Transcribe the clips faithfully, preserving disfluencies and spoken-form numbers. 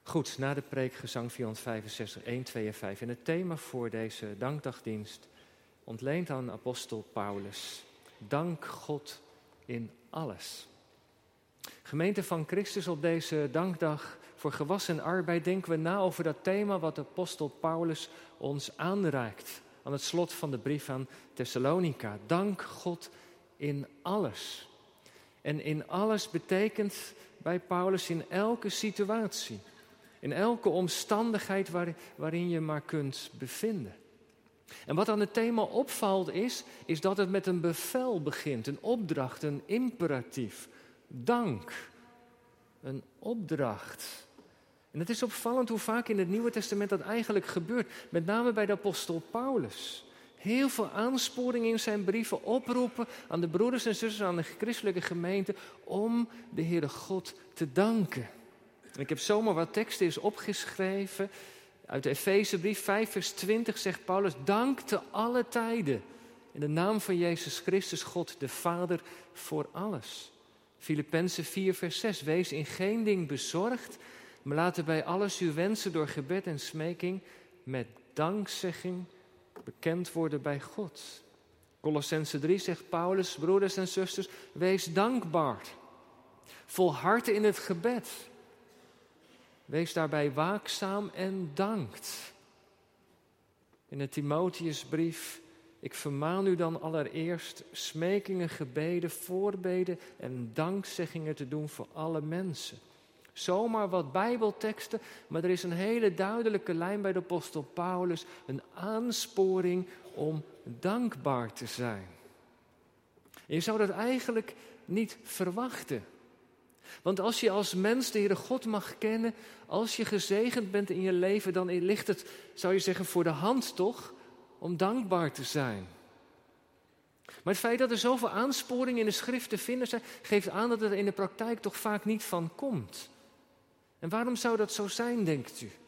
Goed, na de preek gezang vierhonderdvijfenzestig, één, twee en vijf. En het thema voor deze dankdagdienst ontleent aan apostel Paulus. Dank God in alles. Gemeente van Christus, op deze dankdag voor gewas en arbeid denken we na over dat thema wat apostel Paulus ons aanreikt. Aan het slot van de brief aan Thessalonica. Dank God in alles. En in alles betekent bij Paulus in elke situatie. In elke omstandigheid waar, waarin je maar kunt bevinden. En wat aan het thema opvalt is, is dat het met een bevel begint. Een opdracht, een imperatief. Dank. Een opdracht. En het is opvallend hoe vaak in het Nieuwe Testament dat eigenlijk gebeurt. Met name bij de apostel Paulus. Heel veel aansporingen in zijn brieven oproepen aan de broeders en zusters, aan de christelijke gemeente, om de Heere God te danken. En ik heb zomaar wat teksten eens opgeschreven. Uit de Efezebrief vijf vers twintig zegt Paulus, dank te alle tijden. In de naam van Jezus Christus, God de Vader, voor alles. Filippenzen vier vers zes, wees in geen ding bezorgd, maar laten bij alles uw wensen door gebed en smeking met dankzegging bekend worden bij God. Kolossenzen drie zegt Paulus, broeders en zusters, wees dankbaar. Volhard in het gebed. Wees daarbij waakzaam en dankt. In de Timotheusbrief, ik vermaan u dan allereerst smekingen, gebeden, voorbeden en dankzeggingen te doen voor alle mensen. Zomaar wat bijbelteksten, maar er is een hele duidelijke lijn bij de apostel Paulus. Een aansporing om dankbaar te zijn. En je zou dat eigenlijk niet verwachten. Want als je als mens de Heere God mag kennen, als je gezegend bent in je leven, dan ligt het, zou je zeggen, voor de hand toch, om dankbaar te zijn. Maar het feit dat er zoveel aansporingen in de schrift te vinden zijn, geeft aan dat het er in de praktijk toch vaak niet van komt. En waarom zou dat zo zijn, denkt u?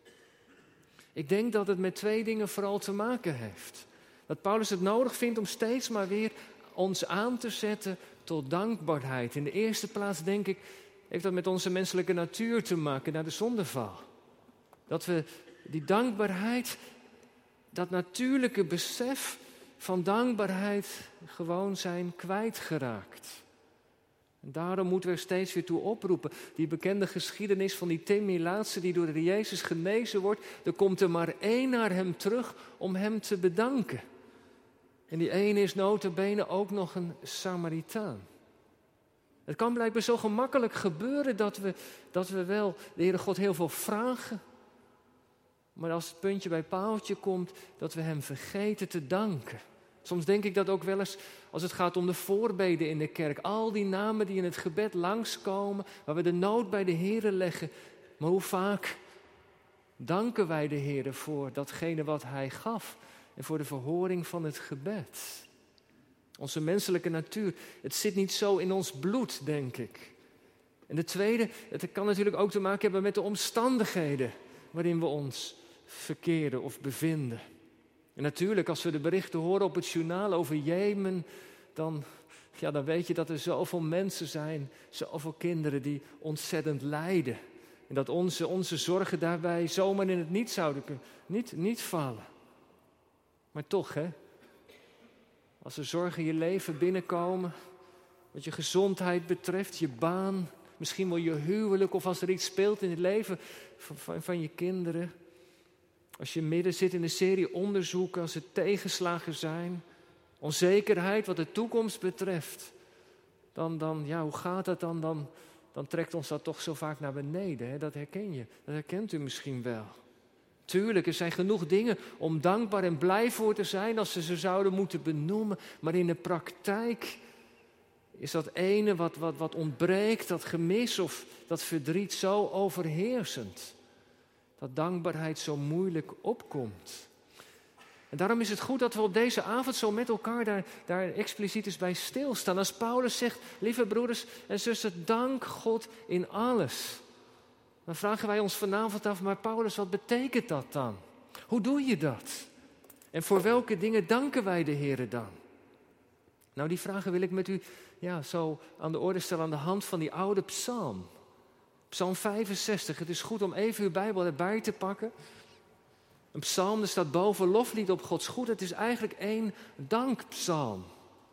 Ik denk dat het met twee dingen vooral te maken heeft. Dat Paulus het nodig vindt om steeds maar weer ons aan te zetten tot dankbaarheid. In de eerste plaats, denk ik, heeft dat met onze menselijke natuur te maken, naar de zondeval. Dat we die dankbaarheid, dat natuurlijke besef van dankbaarheid gewoon zijn kwijtgeraakt. En daarom moeten we er steeds weer toe oproepen. Die bekende geschiedenis van die Tim Melaatse die door de Jezus genezen wordt. Er komt er maar één naar hem terug om hem te bedanken. En die ene is nota bene ook nog een Samaritaan. Het kan blijkbaar zo gemakkelijk gebeuren dat we, dat we wel de Heere God heel veel vragen. Maar als het puntje bij paaltje komt, dat we hem vergeten te danken. Soms denk ik dat ook wel eens als het gaat om de voorbeden in de kerk. Al die namen die in het gebed langskomen, waar we de nood bij de Heere leggen. Maar hoe vaak danken wij de Heere voor datgene wat Hij gaf en voor de verhoring van het gebed. Onze menselijke natuur, het zit niet zo in ons bloed, denk ik. En de tweede, het kan natuurlijk ook te maken hebben met de omstandigheden waarin we ons verkeren of bevinden. En natuurlijk, als we de berichten horen op het journaal over Jemen, dan, ja, dan weet je dat er zoveel mensen zijn, zoveel kinderen die ontzettend lijden. En dat onze, onze zorgen daarbij zomaar in het niet zouden kunnen, niet, niet vallen. Maar toch, hè, als er zorgen in je leven binnenkomen, wat je gezondheid betreft, je baan, misschien wel je huwelijk, of als er iets speelt in het leven van, van, van je kinderen. Als je midden zit in een serie onderzoeken, als er tegenslagen zijn, onzekerheid wat de toekomst betreft, dan, dan ja, hoe gaat dat dan? Dan, dan trekt ons dat toch zo vaak naar beneden. Hè? Dat herken je, dat herkent u misschien wel. Tuurlijk, er zijn genoeg dingen om dankbaar en blij voor te zijn als ze ze zouden moeten benoemen. Maar in de praktijk is dat ene wat, wat, wat ontbreekt, dat gemis of dat verdriet zo overheersend. Dat dankbaarheid zo moeilijk opkomt. En daarom is het goed dat we op deze avond zo met elkaar daar, daar expliciet eens bij stilstaan. Als Paulus zegt, lieve broeders en zusters, dank God in alles. Dan vragen wij ons vanavond af, maar Paulus, wat betekent dat dan? Hoe doe je dat? En voor welke dingen danken wij de Heere dan? Nou, die vragen wil ik met u ja, zo aan de orde stellen aan de hand van die oude psalm. Psalm vijfenzestig, het is goed om even uw Bijbel erbij te pakken. Een psalm, er staat boven loflied op Gods goed. Het is eigenlijk één dankpsalm.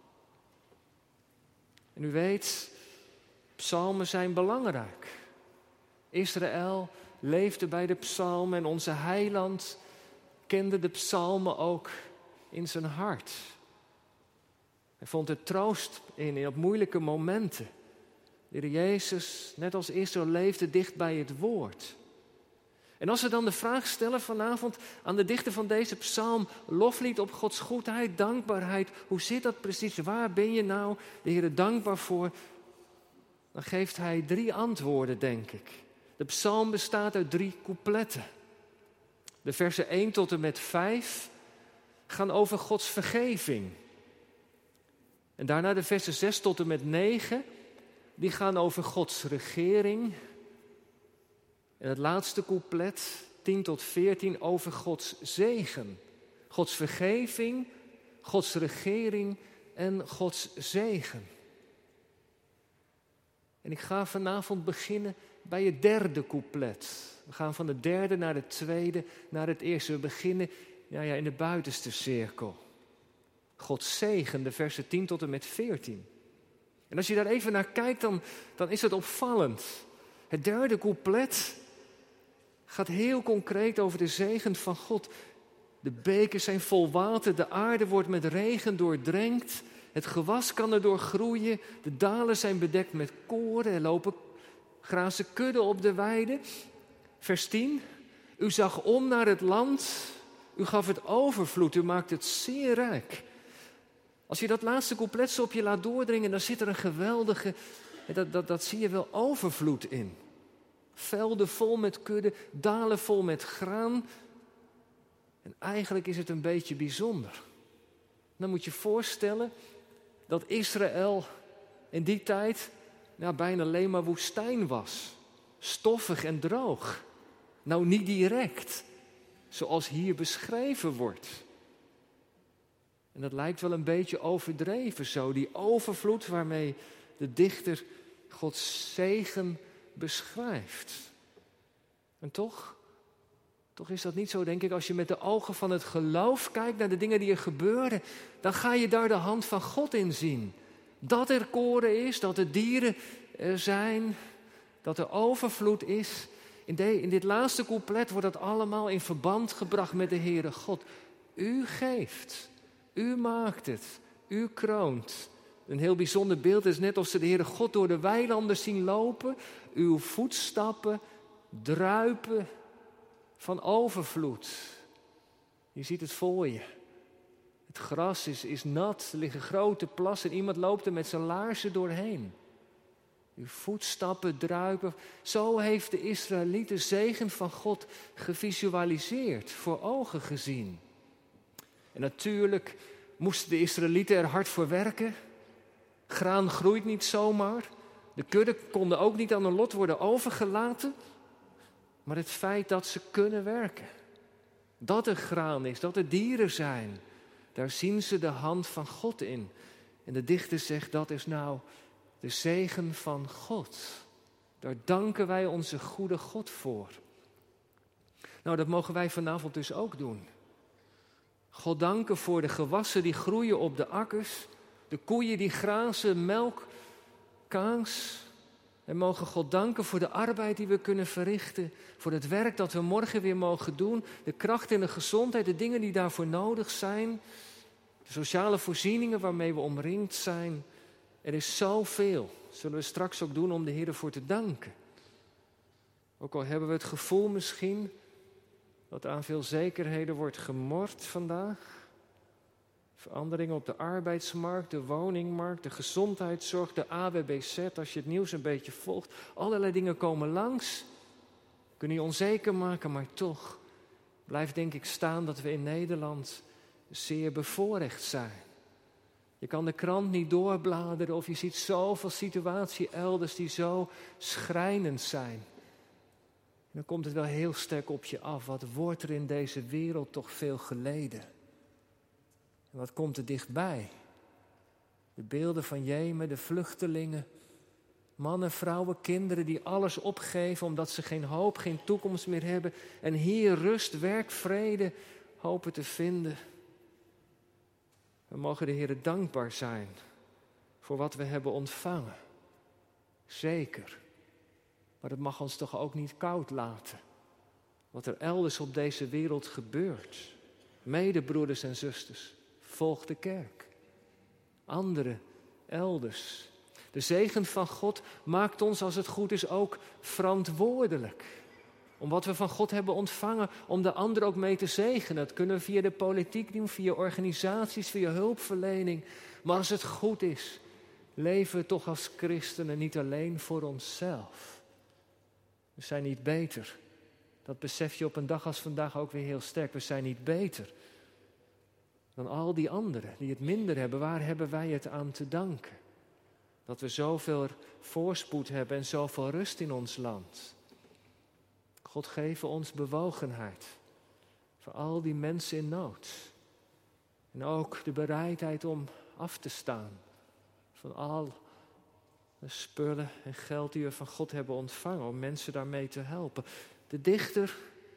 En u weet, psalmen zijn belangrijk. Israël leefde bij de psalmen en onze heiland kende de psalmen ook in zijn hart. Hij vond er troost in, in op moeilijke momenten. De Heer Jezus, net als Israël, leefde dicht bij het woord. En als we dan de vraag stellen vanavond aan de dichter van deze psalm, loflied op Gods goedheid, dankbaarheid, hoe zit dat precies? Waar ben je nou de Heer dankbaar voor? Dan geeft hij drie antwoorden, denk ik. De psalm bestaat uit drie coupletten. De versen één tot en met vijf gaan over Gods vergeving. En daarna de versen zes tot en met negen, die gaan over Gods regering. En het laatste couplet, tien tot veertien, over Gods zegen. Gods vergeving, Gods regering en Gods zegen. En ik ga vanavond beginnen bij het derde couplet. We gaan van de derde naar het tweede, naar het eerste. We beginnen ja, ja, in de buitenste cirkel. Gods zegen, de versen tien tot en met veertien. En als je daar even naar kijkt, dan, dan is het opvallend. Het derde couplet gaat heel concreet over de zegen van God. De beken zijn vol water, de aarde wordt met regen doordrenkt. Het gewas kan erdoor groeien, de dalen zijn bedekt met koren. Er lopen grazen kudden op de weide. Vers tien. U zag om naar het land, u gaf het overvloed, u maakt het zeer rijk. Als je dat laatste couplet zo op je laat doordringen, dan zit er een geweldige, dat, dat, dat zie je wel, overvloed in. Velden vol met kudde, dalen vol met graan. En eigenlijk is het een beetje bijzonder. Dan moet je voorstellen dat Israël in die tijd nou, bijna alleen maar woestijn was. Stoffig en droog. Nou, niet direct, zoals hier beschreven wordt. En dat lijkt wel een beetje overdreven zo, die overvloed waarmee de dichter Gods zegen beschrijft. En toch, toch is dat niet zo, denk ik. Als je met de ogen van het geloof kijkt naar de dingen die er gebeuren, dan ga je daar de hand van God in zien. Dat er koren is, dat er dieren er zijn, dat er overvloed is. In, de, in dit laatste couplet wordt dat allemaal in verband gebracht met de Heere God. U geeft, u maakt het, u kroont. Een heel bijzonder beeld is net of ze de Heere God door de weilanden zien lopen. Uw voetstappen druipen van overvloed. Je ziet het voor je. Het gras is, is nat, er liggen grote plassen en iemand loopt er met zijn laarzen doorheen. Uw voetstappen druipen. Zo heeft de Israëliet de zegen van God gevisualiseerd, voor ogen gezien. En natuurlijk moesten de Israëlieten er hard voor werken. Graan groeit niet zomaar. De kudden konden ook niet aan hun lot worden overgelaten. Maar het feit dat ze kunnen werken, dat er graan is, dat er dieren zijn, daar zien ze de hand van God in. En de dichter zegt, dat is nou de zegen van God. Daar danken wij onze goede God voor. Nou, dat mogen wij vanavond dus ook doen. God danken voor de gewassen die groeien op de akkers, de koeien die grazen, melk, kaas. En mogen God danken voor de arbeid die we kunnen verrichten, voor het werk dat we morgen weer mogen doen, de kracht en de gezondheid, de dingen die daarvoor nodig zijn, de sociale voorzieningen waarmee we omringd zijn. Er is zoveel, zullen we straks ook doen om de Heer ervoor te danken. Ook al hebben we het gevoel misschien dat aan veel zekerheden wordt gemord vandaag. Veranderingen op de arbeidsmarkt, de woningmarkt, de gezondheidszorg, de A W B Z. Als je het nieuws een beetje volgt, allerlei dingen komen langs. Kunnen je onzeker maken, maar toch blijft denk ik staan dat we in Nederland zeer bevoorrecht zijn. Je kan de krant niet doorbladeren of je ziet zoveel situaties elders die zo schrijnend zijn. En dan komt het wel heel sterk op je af. Wat wordt er in deze wereld toch veel geleden? En wat komt er dichtbij? De beelden van Jemen, de vluchtelingen. Mannen, vrouwen, kinderen die alles opgeven omdat ze geen hoop, geen toekomst meer hebben. En hier rust, werk, vrede hopen te vinden. We mogen de Heer dankbaar zijn voor wat we hebben ontvangen. Zeker. Maar het mag ons toch ook niet koud laten. Wat er elders op deze wereld gebeurt. Medebroeders en zusters, volg de kerk. Anderen elders. De zegen van God maakt ons, als het goed is, ook verantwoordelijk. Om wat we van God hebben ontvangen, om de ander ook mee te zegenen. Dat kunnen we via de politiek doen, via organisaties, via hulpverlening. Maar als het goed is, leven we toch als christenen niet alleen voor onszelf. We zijn niet beter. Dat besef je op een dag als vandaag ook weer heel sterk. We zijn niet beter dan al die anderen die het minder hebben. Waar hebben wij het aan te danken? Dat we zoveel voorspoed hebben en zoveel rust in ons land. God geef ons bewogenheid voor al die mensen in nood. En ook de bereidheid om af te staan van al de spullen en geld die we van God hebben ontvangen. Om mensen daarmee te helpen. De dichter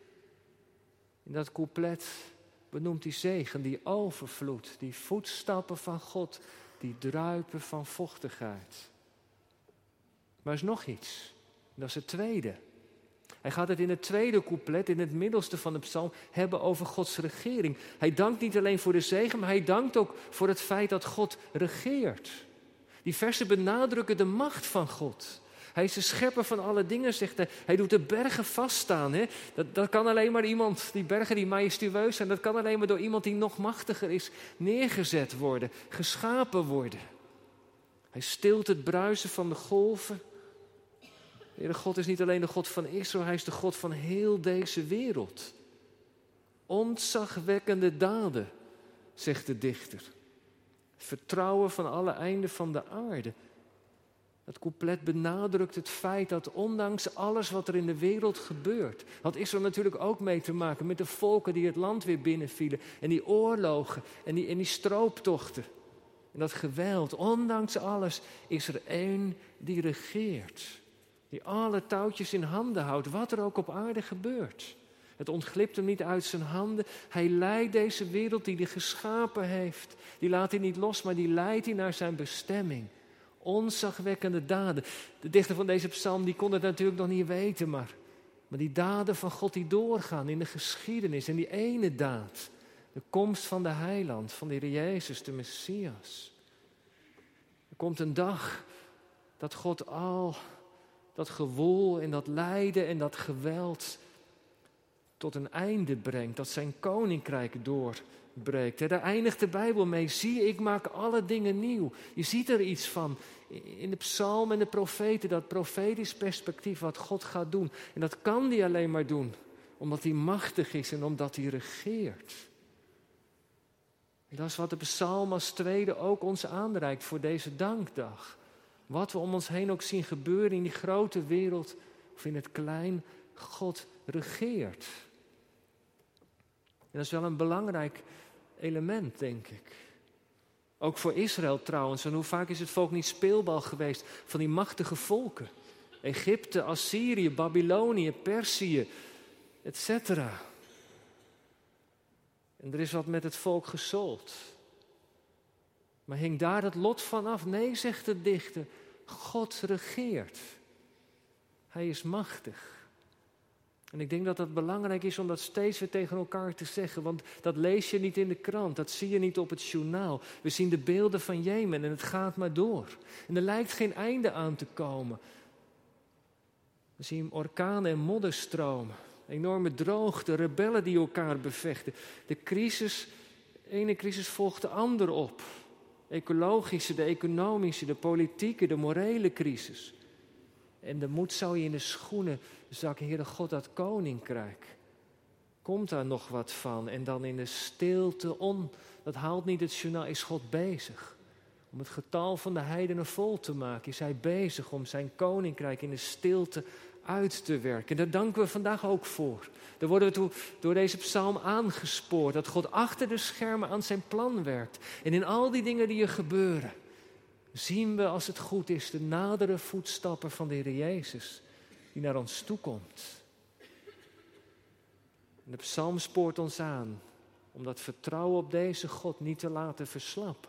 in dat couplet benoemt die zegen, die overvloed, die voetstappen van God, die druipen van vochtigheid. Maar er is nog iets. Dat is het tweede. Hij gaat het in het tweede couplet, in het middelste van de psalm, hebben over Gods regering. Hij dankt niet alleen voor de zegen, maar hij dankt ook voor het feit dat God regeert. Die versen benadrukken de macht van God. Hij is de schepper van alle dingen, zegt hij. Hij doet de bergen vaststaan. Hè? Dat, dat kan alleen maar iemand, die bergen die majestueus zijn, dat kan alleen maar door iemand die nog machtiger is, neergezet worden, geschapen worden. Hij stilt het bruisen van de golven. De Heere God is niet alleen de God van Israël, hij is de God van heel deze wereld. Ontzagwekkende daden, zegt de dichter. Vertrouwen van alle einden van de aarde. Dat couplet benadrukt het feit dat ondanks alles wat er in de wereld gebeurt, had Israël natuurlijk ook mee te maken met de volken die het land weer binnenvielen. En die oorlogen en die, en die strooptochten. En dat geweld, ondanks alles is er één die regeert. Die alle touwtjes in handen houdt, wat er ook op aarde gebeurt. Het ontglipt hem niet uit zijn handen. Hij leidt deze wereld die hij geschapen heeft. Die laat hij niet los, maar die leidt hij naar zijn bestemming. Ontzagwekkende daden. De dichter van deze psalm die kon het natuurlijk nog niet weten, maar, maar die daden van God die doorgaan in de geschiedenis. En die ene daad, de komst van de heiland, van de Heer Jezus, de Messias. Er komt een dag dat God al dat gewoel en dat lijden en dat geweld tot een einde brengt. Dat zijn koninkrijk doorbreekt. Daar eindigt de Bijbel mee. Zie, ik maak alle dingen nieuw. Je ziet er iets van in de psalm en de profeten. Dat profetisch perspectief wat God gaat doen. En dat kan hij alleen maar doen. Omdat hij machtig is en omdat hij regeert. En dat is wat de psalm als tweede ook ons aanreikt voor deze dankdag. Wat we om ons heen ook zien gebeuren in die grote wereld of in het klein, God regeert. En dat is wel een belangrijk element, denk ik. Ook voor Israël trouwens. En hoe vaak is het volk niet speelbal geweest van die machtige volken? Egypte, Assyrië, Babylonië, Perzië, et cetera. En er is wat met het volk gesold. Maar hing daar het lot van af? Nee, zegt de dichter. God regeert. Hij is machtig. En ik denk dat het belangrijk is om dat steeds weer tegen elkaar te zeggen. Want dat lees je niet in de krant. Dat zie je niet op het journaal. We zien de beelden van Jemen en het gaat maar door. En er lijkt geen einde aan te komen. We zien orkanen en modderstromen. Enorme droogte, rebellen die elkaar bevechten. De crisis, de ene crisis volgt de andere op. Ecologische, de economische, de politieke, de morele crisis. En de moed zou je in de schoenen zakken. Heere God, dat koninkrijk. Komt daar nog wat van? En dan in de stilte, on, dat haalt niet het journaal, is God bezig. Om het getal van de heidenen vol te maken. Is hij bezig om zijn koninkrijk in de stilte uit te werken. En daar danken we vandaag ook voor. Daar worden we toe, door deze psalm aangespoord. Dat God achter de schermen aan zijn plan werkt. En in al die dingen die er gebeuren. zien we, als het goed is, de nadere voetstappen van de Heer Jezus die naar ons toe komt. En de psalm spoort ons aan om dat vertrouwen op deze God niet te laten verslappen.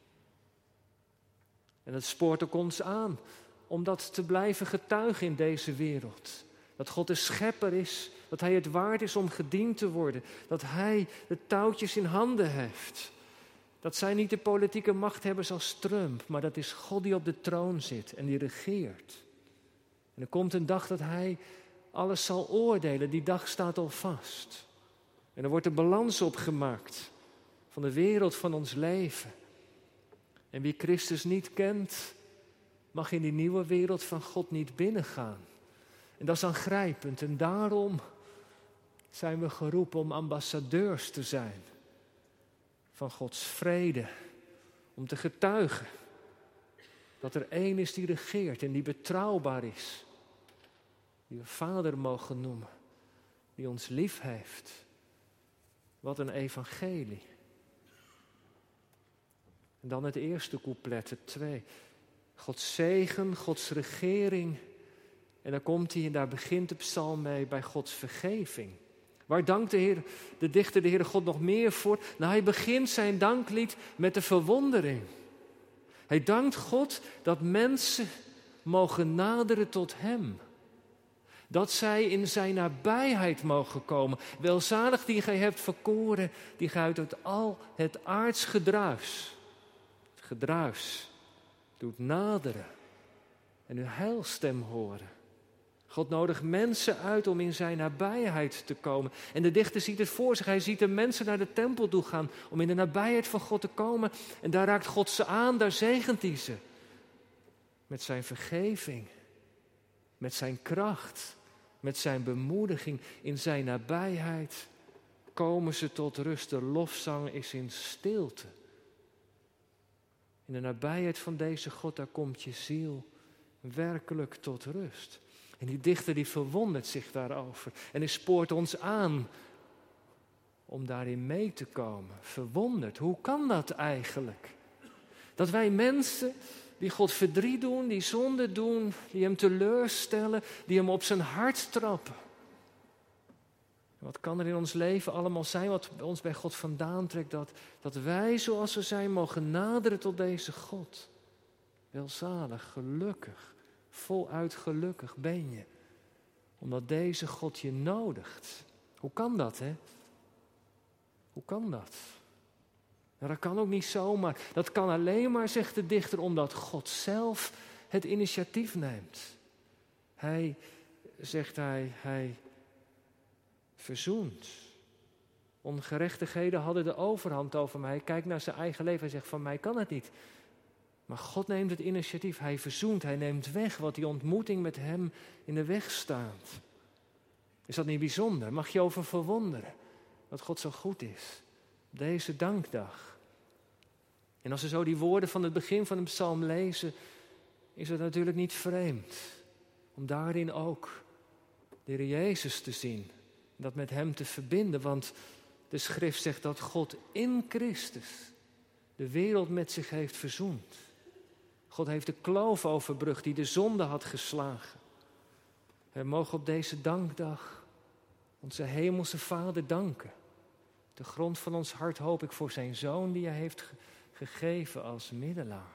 En het spoort ook ons aan om dat te blijven getuigen in deze wereld. Dat God de schepper is, dat Hij het waard is om gediend te worden. Dat Hij de touwtjes in handen heeft. Dat zijn niet de politieke machthebbers als Trump, maar dat is God die op de troon zit en die regeert. En er komt een dag dat Hij alles zal oordelen. Die dag staat al vast. En er wordt een balans opgemaakt van de wereld van ons leven. En wie Christus niet kent, mag in die nieuwe wereld van God niet binnengaan. En dat is aangrijpend. En daarom zijn we geroepen om ambassadeurs te zijn van Gods vrede. Om te getuigen dat er één is die regeert en die betrouwbaar is. Die we Vader mogen noemen. Die ons lief heeft. Wat een evangelie. En dan het eerste couplet, het twee. Gods zegen, Gods regering. En dan komt hij en daar begint de psalm mee bij Gods vergeving. Waar dankt de, Heer, de dichter de Heere God nog meer voor? Nou, hij begint zijn danklied met de verwondering. Hij dankt God dat mensen mogen naderen tot Hem. Dat zij in zijn nabijheid mogen komen. Welzalig die gij hebt verkoren, die gij uit al het aards gedruis. Het gedruis doet naderen en uw heilstem horen. God nodigt mensen uit om in zijn nabijheid te komen. En de dichter ziet het voor zich. Hij ziet de mensen naar de tempel toe gaan om in de nabijheid van God te komen. En daar raakt God ze aan, daar zegent hij ze. Met zijn vergeving, met zijn kracht, met zijn bemoediging. In zijn nabijheid komen ze tot rust. De lofzang is in stilte. In de nabijheid van deze God, daar komt je ziel werkelijk tot rust. En die dichter die verwondert zich daarover. En hij spoort ons aan om daarin mee te komen. Verwonderd, hoe kan dat eigenlijk? Dat wij mensen die God verdriet doen, die zonde doen, die hem teleurstellen, die hem op zijn hart trappen. Wat kan er in ons leven allemaal zijn wat ons bij God vandaan trekt? Dat, dat wij zoals we zijn mogen naderen tot deze God. Welzalig, gelukkig. Voluit gelukkig ben je. Omdat deze God je nodigt. Hoe kan dat, hè? Hoe kan dat? Nou, dat kan ook niet zomaar. Dat kan alleen maar, zegt de dichter, omdat God zelf het initiatief neemt. Hij, zegt hij, hij verzoent. Ongerechtigheden hadden de overhand over mij. Hij kijkt naar zijn eigen leven en zegt, van mij kan het niet. Maar God neemt het initiatief. Hij verzoent, hij neemt weg wat die ontmoeting met hem in de weg staat. Is dat niet bijzonder? Mag je over verwonderen dat God zo goed is? Op deze dankdag. En als we zo die woorden van het begin van de psalm lezen, is het natuurlijk niet vreemd om daarin ook de Heer Jezus te zien. Dat met hem te verbinden, want de schrift zegt dat God in Christus de wereld met zich heeft verzoend. God heeft de kloof overbrugd die de zonde had geslagen. We mogen op deze dankdag onze hemelse Vader danken. De grond van ons hart hoop ik voor zijn Zoon die hij heeft ge- gegeven als middelaar.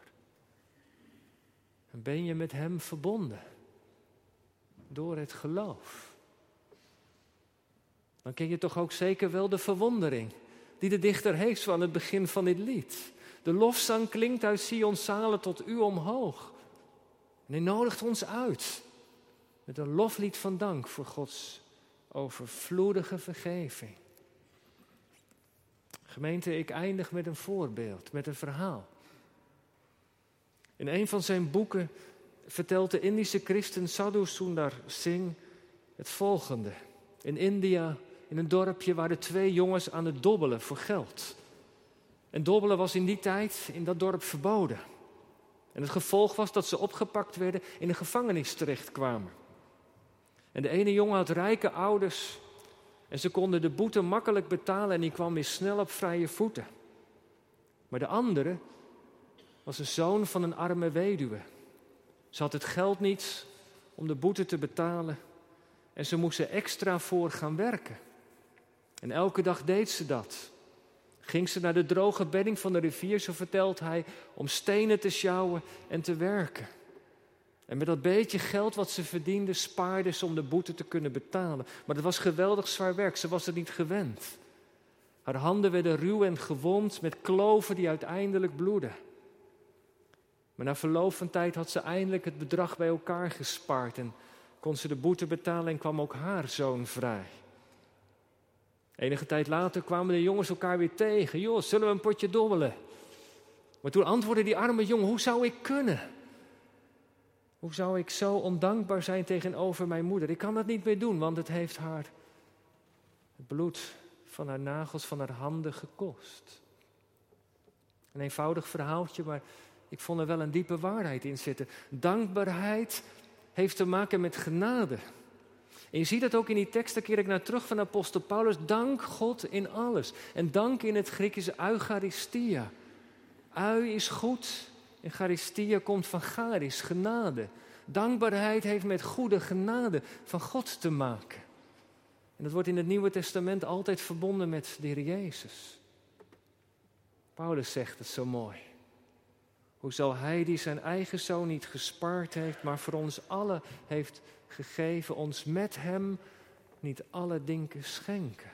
En ben je met hem verbonden door het geloof. Dan ken je toch ook zeker wel de verwondering die de dichter heeft aan het begin van dit lied. De lofzang klinkt uit Sions zalen tot u omhoog. En hij nodigt ons uit met een loflied van dank voor Gods overvloedige vergeving. Gemeente, ik eindig met een voorbeeld, met een verhaal. In een van zijn boeken vertelt de Indische christen Sadhu Sundar Singh het volgende. In India, in een dorpje, waren twee jongens aan het dobbelen voor geld. En dobbelen was in die tijd in dat dorp verboden. En het gevolg was dat ze opgepakt werden, in de gevangenis terechtkwamen. En de ene jongen had rijke ouders en ze konden de boete makkelijk betalen en die kwam weer snel op vrije voeten. Maar de andere, was een zoon van een arme weduwe. Ze had het geld niet om de boete te betalen en ze moest er extra voor gaan werken. En elke dag deed ze dat. Ging ze naar de droge bedding van de rivier, zo vertelt hij, om stenen te sjouwen en te werken. En met dat beetje geld wat ze verdiende, spaarde ze om de boete te kunnen betalen. Maar dat was geweldig zwaar werk, ze was het niet gewend. Haar handen werden ruw en gewond met kloven die uiteindelijk bloedden. Maar na verloop van tijd had ze eindelijk het bedrag bij elkaar gespaard en kon ze de boete betalen en kwam ook haar zoon vrij. Enige tijd later kwamen de jongens elkaar weer tegen. Joh, zullen we een potje dobbelen? Maar toen antwoordde die arme jongen, hoe zou ik kunnen? Hoe zou ik zo ondankbaar zijn tegenover mijn moeder? Ik kan dat niet meer doen, want het heeft haar het bloed van haar nagels, van haar handen gekost. Een eenvoudig verhaaltje, maar ik vond er wel een diepe waarheid in zitten. Dankbaarheid heeft te maken met genade. En je ziet dat ook in die tekst, daar keer ik naar terug van apostel Paulus. Dank God in alles. En dank in het Griekische eucharistia. Ui is goed en charistia komt van charis, genade. Dankbaarheid heeft met goede genade van God te maken. En dat wordt in het Nieuwe Testament altijd verbonden met de Heer Jezus. Paulus zegt het zo mooi. Hoe zal hij die zijn eigen zoon niet gespaard heeft, maar voor ons allen heeft gegeven, ons met hem niet alle dingen schenken.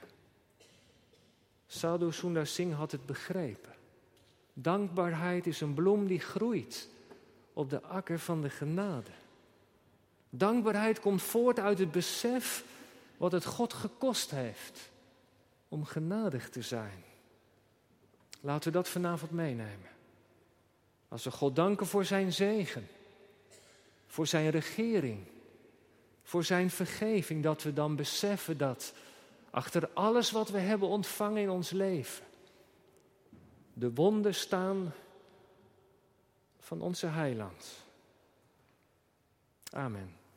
Sadhu Sundar Singh had het begrepen. Dankbaarheid is een bloem die groeit op de akker van de genade. Dankbaarheid komt voort uit het besef wat het God gekost heeft om genadig te zijn. Laten we dat vanavond meenemen. Als we God danken voor zijn zegen, voor zijn regering, voor zijn vergeving, dat we dan beseffen dat achter alles wat we hebben ontvangen in ons leven, de wonden staan van onze heiland. Amen.